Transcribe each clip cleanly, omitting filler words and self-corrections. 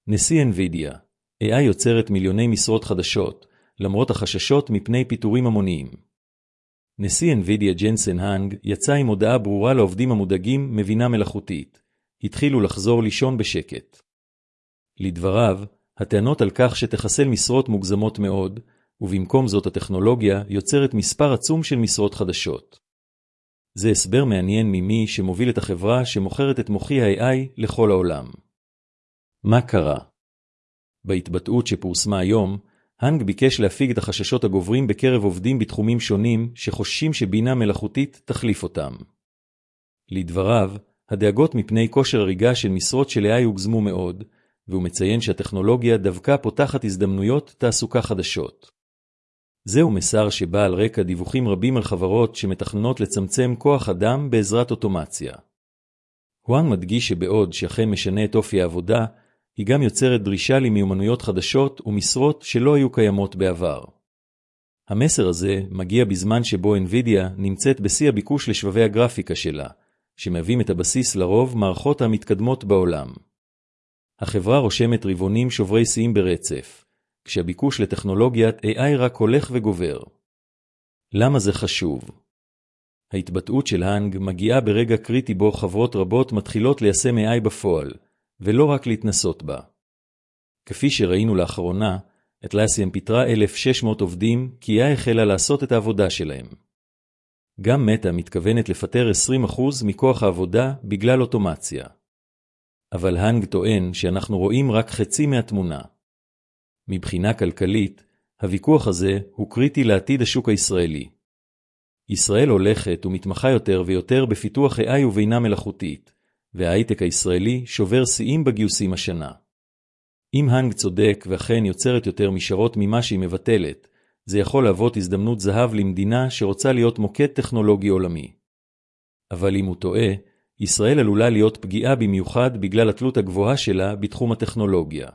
נשיא NVIDIA, AI יוצרת מיליוני משרות חדשות, למרות החששות מפני פיטורים המוניים. נשיא NVIDIA ג'נסן האנג יצא עם הודעה ברורה לעובדים המודאגים מבינה מלאכותית. התחילו לחזור לישון בשקט. לדבריו, הטענות על כך שתחסל משרות מוגזמות מאוד, ובמקום זאת הטכנולוגיה יוצרת מספר עצום של משרות חדשות. זה הסבר מעניין ממי שמוביל את החברה שמוכרת את מוחי ה-AI לכל העולם. מה קרה? בהתבטאות שפורסמה היום, האנג ביקש להפיג את החששות הגוברים בקרב עובדים בתחומים שונים שחוששים שבינה מלאכותית תחליף אותם. לדבריו, הדאגות מפני כושר הריגה של משרות של AI הוגזמו מאוד, והוא מציין שהטכנולוגיה דווקא פותחת הזדמנויות תעסוקה חדשות. זהו מסר שבא על רקע דיווחים רבים על חברות שמתכננות לצמצם כוח אדם בעזרת אוטומציה. האנג מדגיש שבעוד שאכן משנה את אופי העבודה, היא גם יוצרת דרישה למיומנויות חדשות ומשרות שלא היו קיימות בעבר. המסר הזה מגיע בזמן שבו NVIDIA נמצאת בשיא הביקוש לשבבי הגרפיקה שלה, שמהווים את הבסיס לרוב מערכות המתקדמות בעולם. החברה רושמת רבעונים שוברי שיאים ברצף, כשהביקוש לטכנולוגיית AI רק הולך וגובר. למה זה חשוב? ההתבטאות של האנג מגיעה ברגע קריטי בו חברות רבות מתחילות ליישם AI בפועל, ולא רק להתנסות בה. כפי שראינו לאחרונה, Atlassian פיטרה 1,600 עובדים כי AI החלה לעשות את העבודה שלהם. גם מטה מתכוונת לפטר 20% מכוח העבודה בגלל אוטומציה. אבל האנג טוען שאנחנו רואים רק חצי מהתמונה. מבחינה כלכלית, הוויכוח הזה הוא קריטי לעתיד השוק הישראלי. ישראל הולכת ומתמחה יותר ויותר בפיתוח AI ובינה מלאכותית, וההייטק הישראלי שובר שיאים בגיוסים השנה. אם האנג צודק ואכן יוצרת יותר משרות ממה שהיא מבטלת, זה יכול להוות הזדמנות זהב למדינה שרוצה להיות מוקד טכנולוגי עולמי. אבל אם הוא טועה, ישראל עלולה להיות פגיעה במיוחד בגלל התלות הגבוהה שלה בתחום הטכנולוגיה.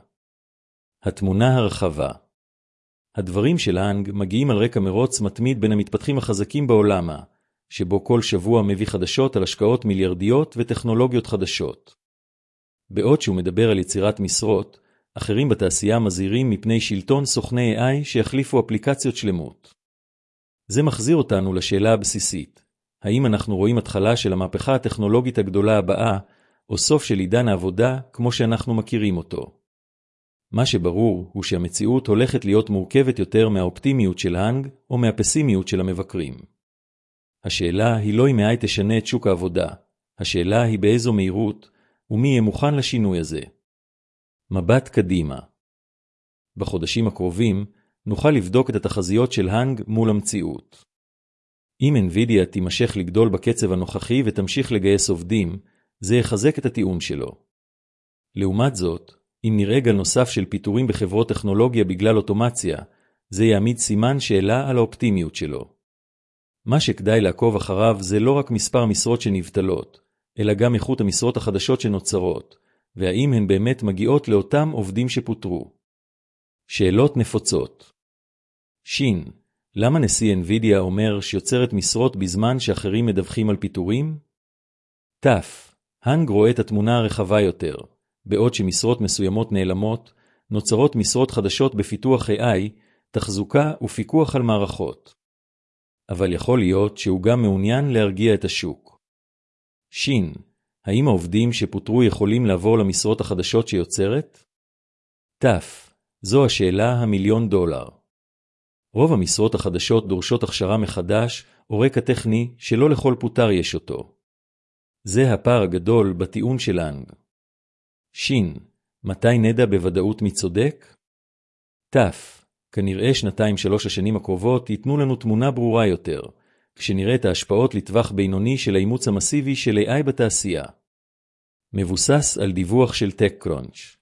התמונה הרחבה. הדברים של האנג מגיעים על רקע מרוץ מתמיד בין המתפתחים החזקים בעולם, שבו כל שבוע מביא חדשות על השקעות מיליארדיות וטכנולוגיות חדשות. בעוד שהוא מדבר על יצירת משרות, אחרים בתעשייה מזהירים מפני שלטון סוכני AI שיחליפו אפליקציות שלמות. זה מחזיר אותנו לשאלה הבסיסית, האם אנחנו רואים התחלה של המהפכה הטכנולוגית הגדולה הבאה, או סוף של עידן העבודה כמו שאנחנו מכירים אותו? מה שברור הוא שהמציאות הולכת להיות מורכבת יותר מהאופטימיות של האנג או מהפסימיות של המבקרים. השאלה היא לא אם AI תשנה את שוק העבודה, השאלה היא באיזו מהירות ומי יהיה מוכן לשינוי הזה. מבט קדימה. בחודשים הקרובים נוכל לבדוק את התחזיות של האנג מול המציאות. אם NVIDIA תימשך לגדול בקצב הנוכחי ותמשיך לגייס עובדים, זה יחזק את הטיעון שלו. לעומת זאת, אם נראה גל נוסף של פיטורים בחברות טכנולוגיה בגלל אוטומציה, זה יעמיד סימן שאלה על האופטימיות שלו. מה שכדאי לעקוב אחריו זה לא רק מספר משרות שנבטלות, אלא גם איכות המשרות החדשות שנוצרות, והאם הן באמת מגיעות לאותם עובדים שפוטרו. שאלות נפוצות. שין, למה נשיא NVIDIA אומר שיוצרת משרות בזמן שאחרים מדווחים על פיטורים? תף, האנג רואה את התמונה הרחבה יותר. בעוד שמשרות מסוימות נעלמות, נוצרות משרות חדשות בפיתוח AI, תחזוקה ופיקוח על מערכות. אבל יכול להיות שהוא גם מעוניין להרגיע את השוק. שין, האם העובדים שפוטרו יכולים לעבור למשרות החדשות שיוצרת? תף, זו השאלה $1,000,000. רוב המשרות החדשות דורשות הכשרה מחדש או רקע טכני שלא לכל פוטר יש אותו. זה הפער הגדול בטיעון של האנג. שין, מתי נדע בוודאות מי צודק? תף, כנראה 2-3 השנים הקרובות ייתנו לנו תמונה ברורה יותר, כשנראה את ההשפעות לטווח בינוני של האימוץ המסיבי של AI בתעשייה. מבוסס על דיווח של TechCrunch.